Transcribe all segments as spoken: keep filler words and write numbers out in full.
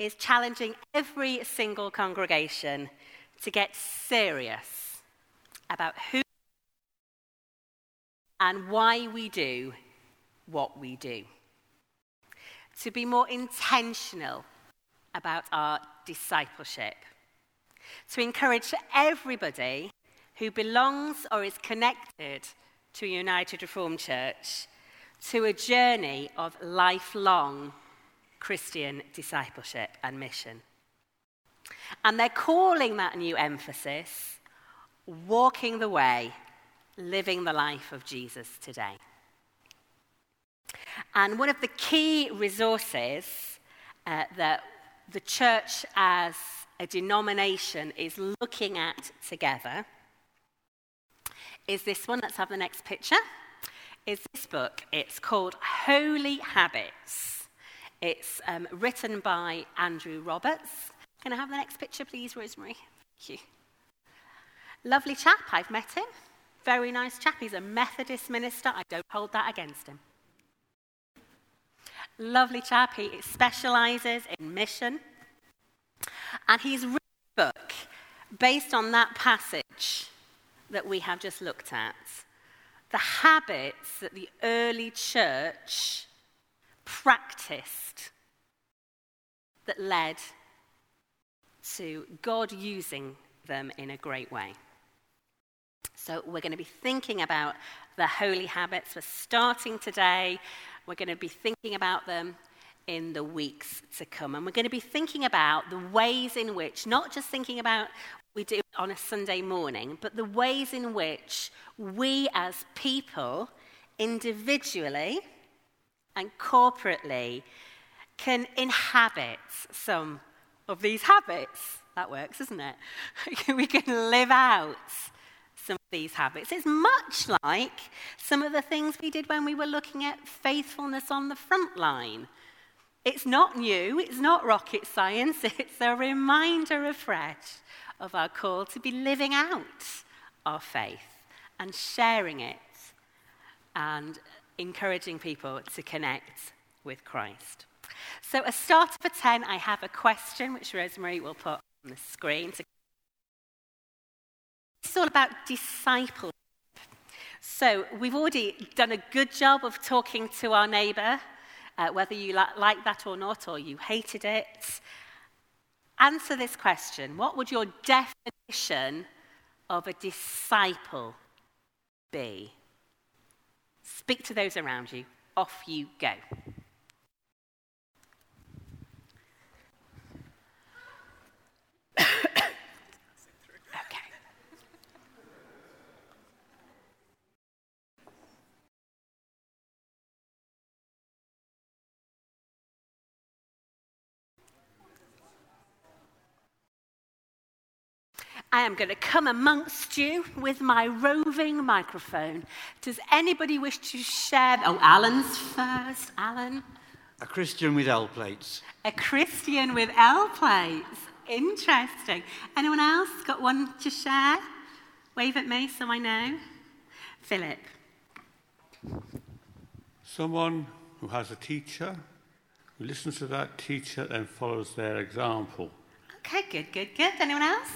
is challenging every single congregation to get serious about who and why we do what we do. To be more intentional about our discipleship. To encourage everybody who belongs or is connected to United Reformed Church to a journey of lifelong Christian discipleship and mission. And they're calling that new emphasis, walking the way, living the life of Jesus today. And one of the key resources uh, that the church as a denomination is looking at together is this one. Let's have the next picture. Is this book. It's called Holy Habits. It's um, written by Andrew Roberts. Can I have the next picture, please, Rosemary? Thank you. Lovely chap. I've met him. Very nice chap. He's a Methodist minister. I don't hold that against him. Lovely chap. He specialises in mission. And he's written a book based on that passage that we have just looked at. The habits that the early church practiced that led to God using them in a great way. So we're going to be thinking about the holy habits. We're starting today. We're going to be thinking about them in the weeks to come. And we're going to be thinking about the ways in which, not just thinking about what we do on a Sunday morning, but the ways in which we as people, individually and corporately, can inhabit some of these habits. That works, doesn't it? We can live out some of these habits. It's much like some of the things we did when we were looking at faithfulness on the front line. It's not new, it's not rocket science, it's a reminder afresh of our call to be living out our faith and sharing it and encouraging people to connect with Christ. So a starter for ten, I have a question which Rosemary will put on the screen. It's all about discipleship. So we've already done a good job of talking to our neighbour, uh, whether you li- like that or not, or you hated it. Answer this question. What would your definition of a disciple be? Speak to those around you. Off you go. I am going to come amongst you with my roving microphone. Does anybody wish to share? Oh, Alan's first. Alan? A Christian with L plates. A Christian with L plates. Interesting. Anyone else got one to share? Wave at me so I know. Philip? Someone who has a teacher, who listens to that teacher and follows their example. Okay, good, good, good. Anyone else?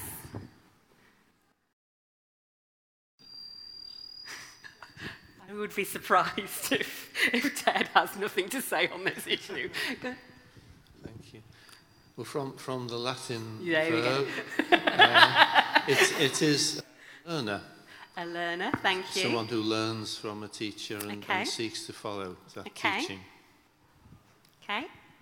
I would be surprised if, if Ted has nothing to say on this issue. Thank you. Well, from, from the Latin there verb, uh, it, it is a learner. A learner, thank you. Someone who learns from a teacher and, okay. and seeks to follow that okay. teaching. Okay.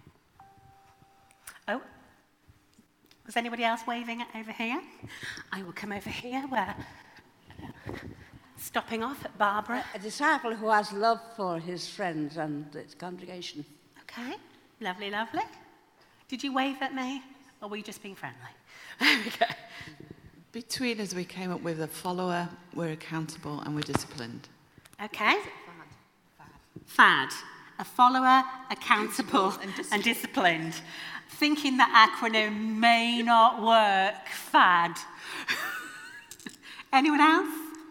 Oh, was anybody else waving it over here? I will come over here where... Stopping off at Barbara. A disciple who has love for his friends and its congregation. Okay, lovely, lovely. Did you wave at me, or were you just being friendly? Okay. Between us, we came up with a follower, we're accountable, and we're disciplined. Okay. Fad. Fad. A follower, accountable, and disciplined. and disciplined. Thinking that acronym may not work. Fad. Anyone else?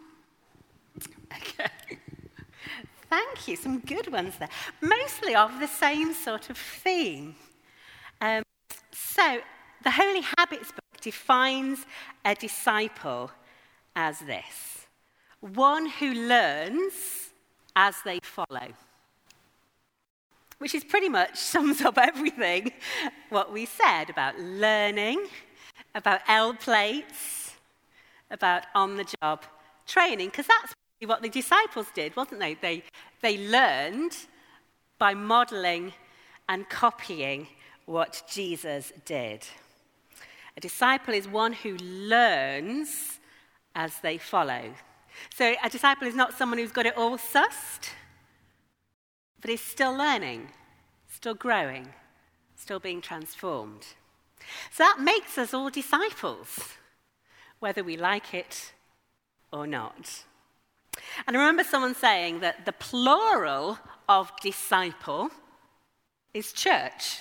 Okay. Thank you. Some good ones there. Mostly of the same sort of theme. Um, So, the Holy Habits book defines a disciple as this: one who learns as they follow. Which is pretty much sums up everything what we said about learning, about L plates, about on-the-job training, because that's what the disciples did, wasn't they? They, they learned by modelling and copying what Jesus did. A disciple is one who learns as they follow. So a disciple is not someone who's got it all sussed, but is still learning, still growing, still being transformed. So that makes us all disciples, whether we like it or not. And I remember someone saying that the plural of disciple is church.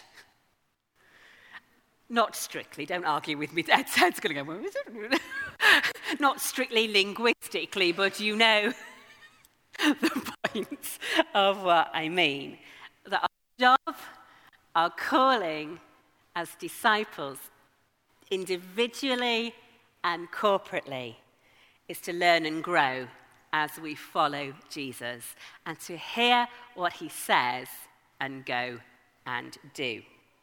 Not strictly, don't argue with me. Ed's going to go, well, is it? Not strictly linguistically, but you know the point of what I mean. That our job, our calling as disciples, individually and corporately, is to learn and grow as we follow Jesus and to hear what he says and go and do.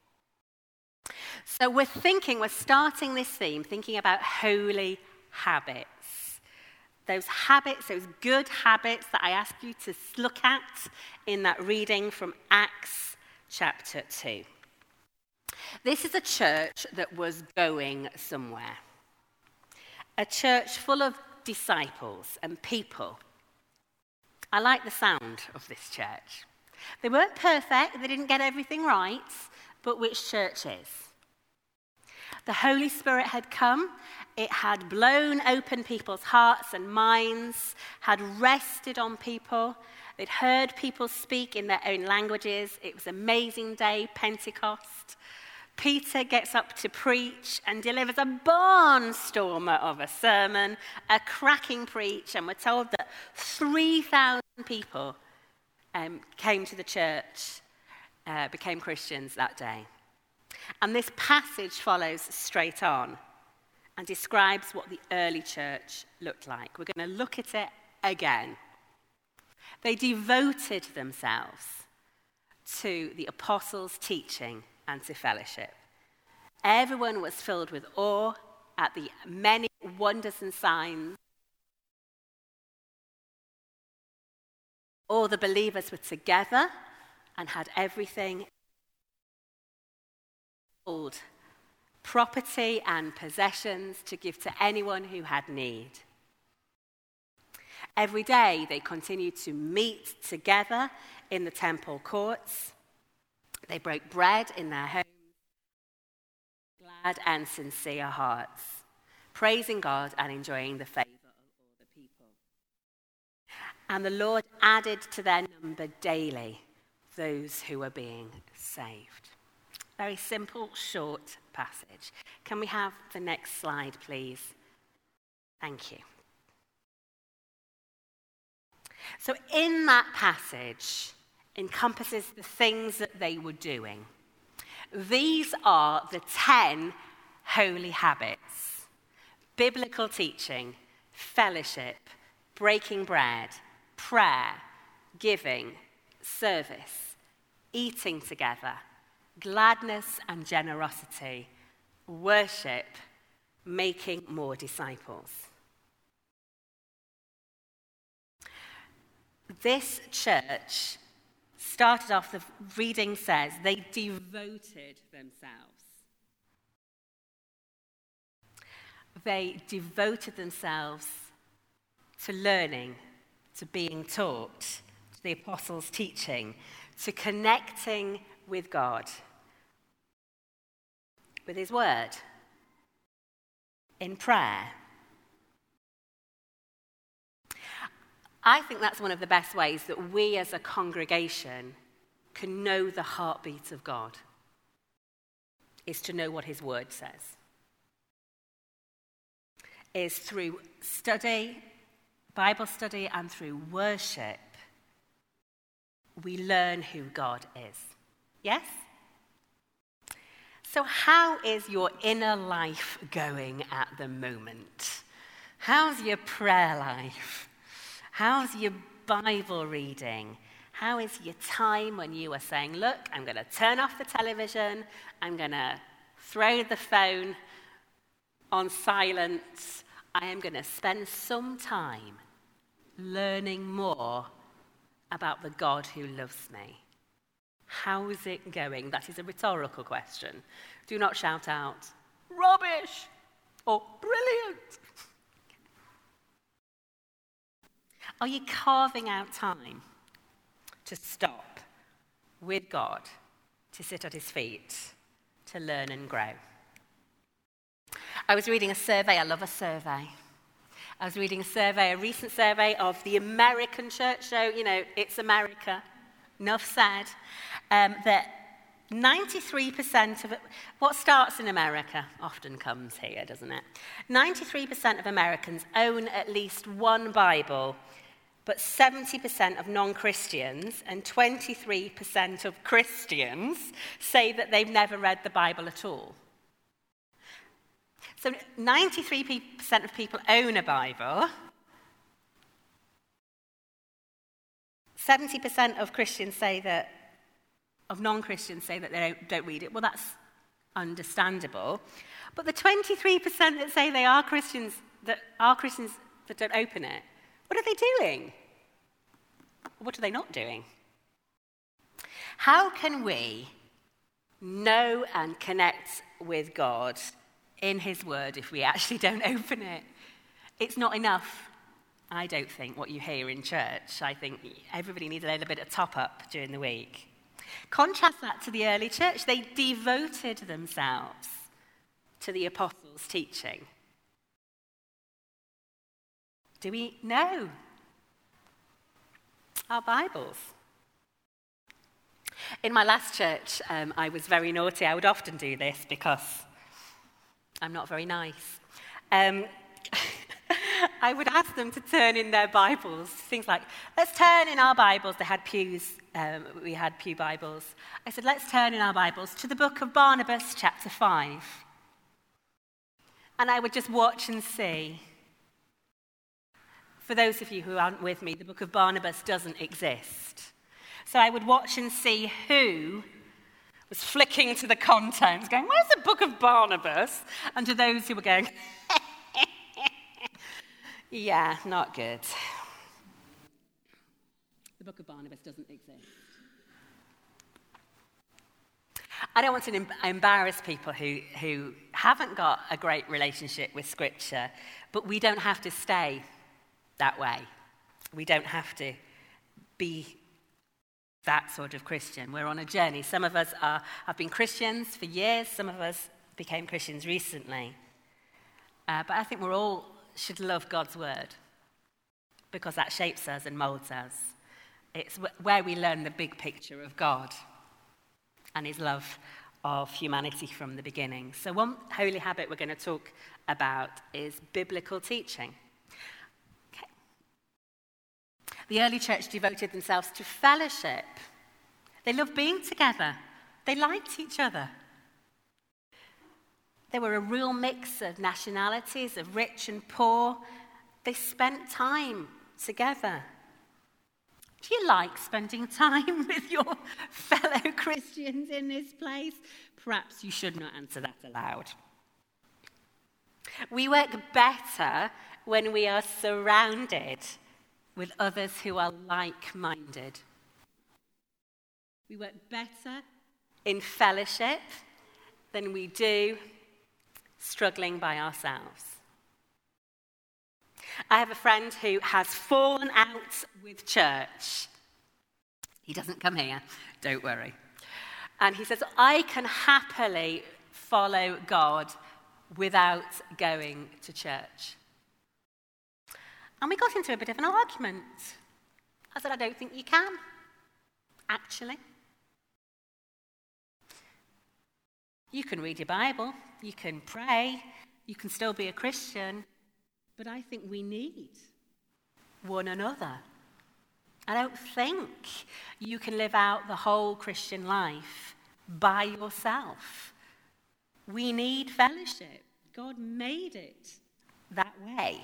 So we're thinking, we're starting this theme thinking about holy habits. Those habits, those good habits that I asked you to look at in that reading from Acts chapter two. This is a church that was going somewhere. A church full of disciples and people. I like the sound of this church. They weren't perfect, they didn't get everything right, but which church is? The Holy Spirit had come. It had blown open people's hearts and minds, had rested on people. They'd heard people speak in their own languages. It was an amazing day, Pentecost. Peter gets up to preach and delivers a barnstormer of a sermon, a cracking preach, and we're told that three thousand people um, came to the church, uh, became Christians that day. And this passage follows straight on and describes what the early church looked like. We're going to look at it again. They devoted themselves to the apostles' teaching and to fellowship. Everyone was filled with awe at the many wonders and signs. All the believers were together and had everything. Old property and possessions to give to anyone who had need. Every day they continued to meet together in the temple courts. They broke bread in their homes, glad and sincere hearts, praising God and enjoying the favor of all the people. And the Lord added to their number daily those who were being saved. Very simple, short passage. Can we have the next slide, please? Thank you. So in that passage encompasses the things that they were doing. These are the ten holy habits: biblical teaching, fellowship, breaking bread, prayer, giving, service, eating together, gladness and generosity, worship, making more disciples. This church started off, the reading says, they devoted themselves. They devoted themselves to learning, to being taught, to the apostles' teaching, to connecting with God, with his word, in prayer. I think that's one of the best ways that we as a congregation can know the heartbeat of God, is to know what his word says. Is through study, Bible study, and through worship, we learn who God is. Yes? So how is your inner life going at the moment? How's your prayer life? How's your Bible reading? How is your time when you are saying, look, I'm going to turn off the television, I'm going to throw the phone on silent, I am going to spend some time learning more about the God who loves me. How's it going? That is a rhetorical question. Do not shout out, rubbish, or brilliant. Are you carving out time to stop with God, to sit at his feet, to learn and grow? I was reading a survey. I love a survey. I was reading a survey, a recent survey of the American church. So, you know, it's America. Enough said. Um, that ninety-three percent of it, what starts in America often comes here, doesn't it? ninety-three percent of Americans own at least one Bible, but seventy percent of non-Christians and twenty-three percent of Christians say that they've never read the Bible at all. So ninety-three percent of people own a Bible. seventy percent of Christians say that, of non-Christians say that they don't, don't read it. Well, that's understandable. But the twenty-three percent that say they are Christians, that are Christians that don't open it, what are they doing? What are they not doing? How can we know and connect with God in his word if we actually don't open it? It's not enough, I don't think, what you hear in church. I think everybody needs a little bit of top-up during the week. Contrast that to the early church. They devoted themselves to the apostles' teaching. Do we know our Bibles? In my last church, um, I was very naughty. I would often do this because I'm not very nice. Um, I would ask them to turn in their Bibles, things like, let's turn in our Bibles. They had pews, um, we had pew Bibles. I said, let's turn in our Bibles to the book of Barnabas, chapter five. And I would just watch and see. For those of you who aren't with me, the book of Barnabas doesn't exist. So I would watch and see who was flicking to the contents, going, where's the book of Barnabas? And to those who were going, yeah, not good. The book of Barnabas doesn't exist. I don't want to em- embarrass people who, who haven't got a great relationship with Scripture, but we don't have to stay that way. We don't have to be that sort of Christian. We're on a journey. Some of us are, have been Christians for years. Some of us became Christians recently. Uh, but I think we're all should love God's word because that shapes us and molds us. It's where we learn the big picture of God and his love of humanity from the beginning. So one holy habit we're going to talk about is biblical teaching. Okay. The early church devoted themselves to fellowship. They loved being together. They liked each other. There were a real mix of nationalities, of rich and poor. They spent time together. Do you like spending time with your fellow Christians in this place? Perhaps you should not answer that aloud. We work better when we are surrounded with others who are like-minded. We work better in fellowship than we do struggling by ourselves. I have a friend who has fallen out with church. He doesn't come here, don't worry. And he says, I can happily follow God without going to church. And we got into a bit of an argument. I said, I don't think you can, actually. You can read your Bible, you can pray, you can still be a Christian, but I think we need one another. I don't think you can live out the whole Christian life by yourself. We need fellowship. God made it that way.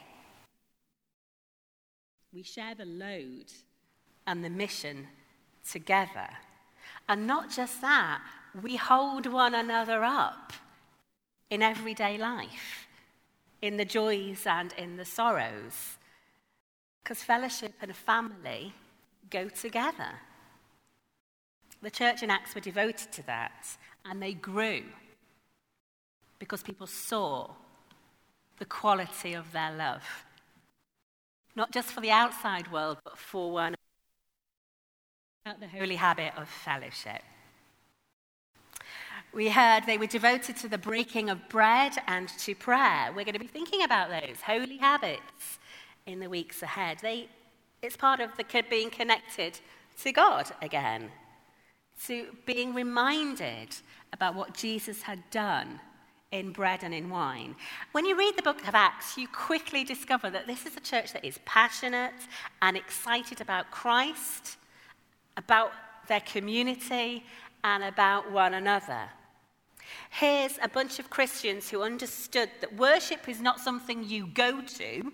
We share the load and the mission together. And not just that, we hold one another up in everyday life, in the joys and in the sorrows. Because fellowship and family go together. The church in Acts were devoted to that, and they grew because people saw the quality of their love. Not just for the outside world, but for one another. The holy habit of fellowship. We heard they were devoted to the breaking of bread and to prayer. We're going to be thinking about those holy habits in the weeks ahead. They, it's part of the being connected to God again, to being reminded about what Jesus had done in bread and in wine. When you read the book of Acts, you quickly discover that this is a church that is passionate and excited about Christ, about their community, and about one another. Here's a bunch of Christians who understood that worship is not something you go to,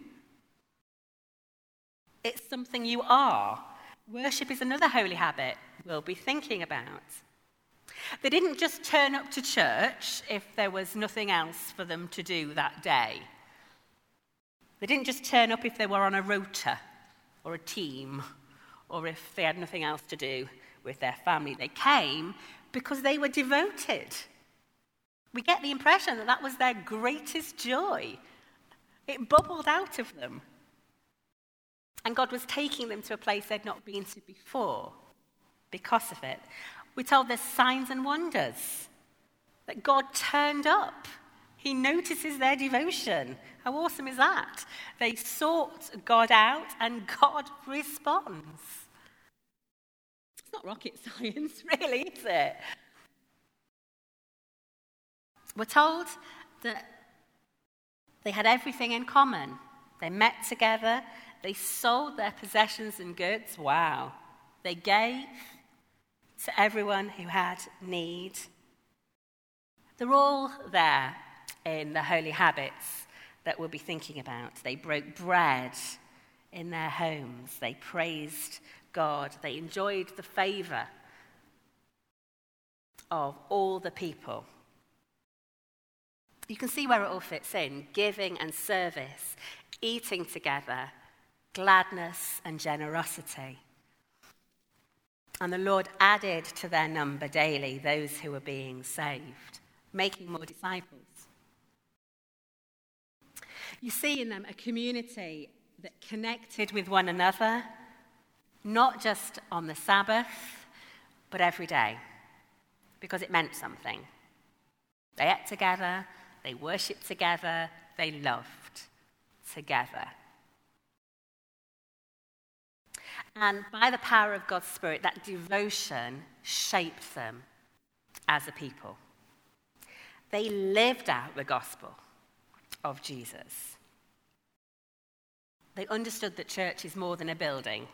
it's something you are. Worship is another holy habit we'll be thinking about. They didn't just turn up to church if there was nothing else for them to do that day. They didn't just turn up if they were on a rota or a team or if they had nothing else to do with their family. They came because they were devoted. We get the impression that that was their greatest joy. It bubbled out of them. And God was taking them to a place they'd not been to before because of it. We're told there's signs and wonders, that God turned up. He notices their devotion. How awesome is that? They sought God out and God responds. It's not rocket science, really, is it? We're told that they had everything in common. They met together. They sold their possessions and goods. Wow. They gave to everyone who had need. They're all there in the holy habits that we'll be thinking about. They broke bread in their homes. They praised God. They enjoyed the favour of all the people. You can see where it all fits in: giving and service, eating together, gladness and generosity. And the Lord added to their number daily those who were being saved, making more disciples. You see in them a community that connected with one another, not just on the Sabbath, but every day, because it meant something. They ate together, they worshipped together, they loved together. And by the power of God's Spirit, that devotion shaped them as a people. They lived out the gospel of Jesus. They understood that church is more than a building.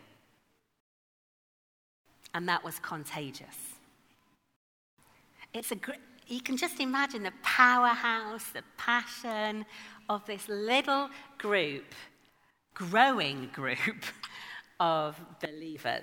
And that was contagious. It's a great, you can just imagine the powerhouse, the passion of this little group, growing group of believers.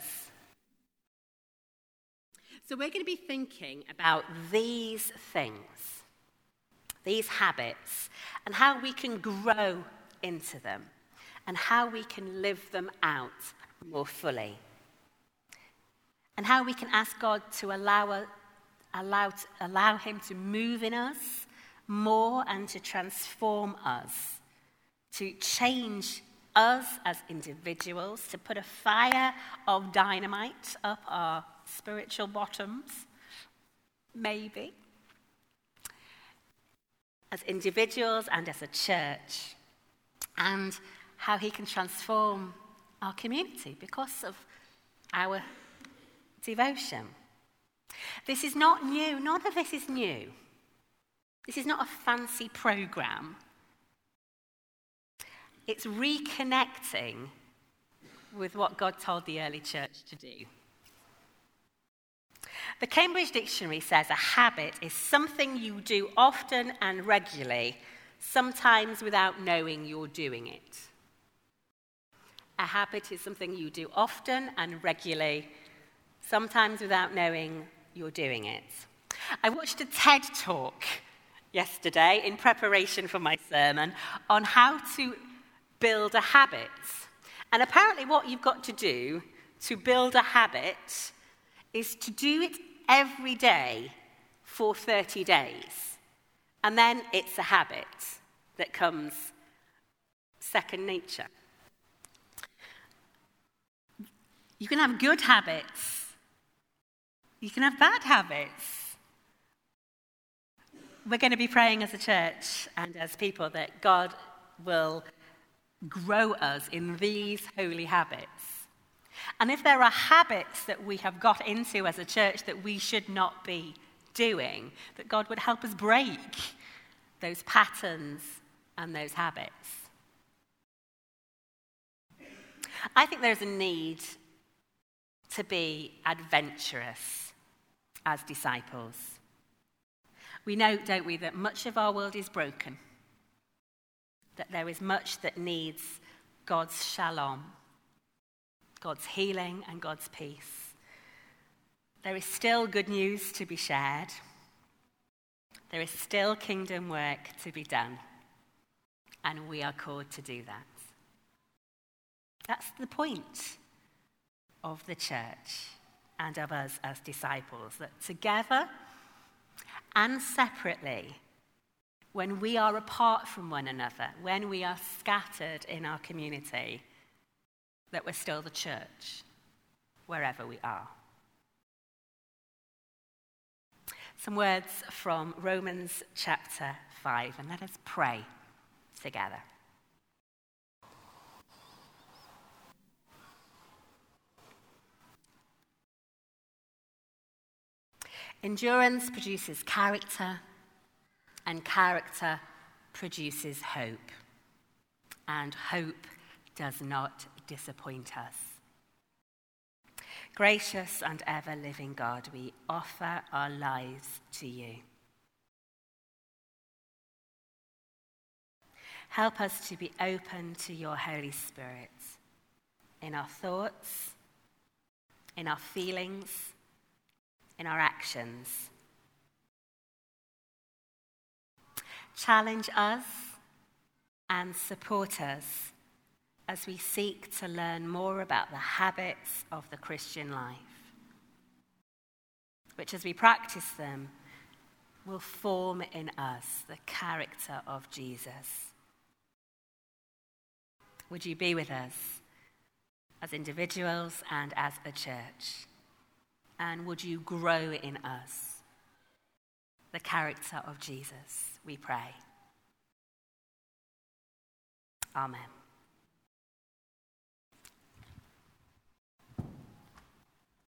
So we're going to be thinking about these things, these habits, and how we can grow into them, and how we can live them out more fully, and how we can ask God to allow, allow, allow him to move in us more and to transform us, to change us as individuals, to put a fire of dynamite up our spiritual bottoms, maybe, as individuals and as a church, and how he can transform our community because of our devotion. This is not new. None of this is new. This is not a fancy program. It's reconnecting with what God told the early church to do. The Cambridge Dictionary says a habit is something you do often and regularly, sometimes without knowing you're doing it. A habit is something you do often and regularly, sometimes without knowing you're doing it. I watched a TED Talk yesterday in preparation for my sermon on how to build a habit. And apparently what you've got to do to build a habit is to do it every day for thirty days. And then it's a habit that comes second nature. You can have good habits. You can have bad habits. We're going to be praying as a church and as people that God will grow us in these holy habits. And if there are habits that we have got into as a church that we should not be doing, that God would help us break those patterns and those habits. I think there's a need to be adventurous as disciples. We know, don't we, that much of our world is broken, that there is much that needs God's shalom, God's healing and God's peace. There is still good news to be shared. There is still kingdom work to be done. And we are called to do that. That's the point of the church and of us as disciples, that together and separately, when we are apart from one another, when we are scattered in our community, that we're still the church, wherever we are. Some words from Romans chapter five, and let us pray together. Endurance produces character, and character produces hope. And hope does not disappoint us. Gracious and ever-living God, we offer our lives to you. Help us to be open to your Holy Spirit in our thoughts, in our feelings, in our actions. Challenge us and support us as we seek to learn more about the habits of the Christian life, which as we practice them will form in us the character of Jesus. Would you be with us as individuals and as a church? And would you grow in us the character of Jesus, we pray. Amen.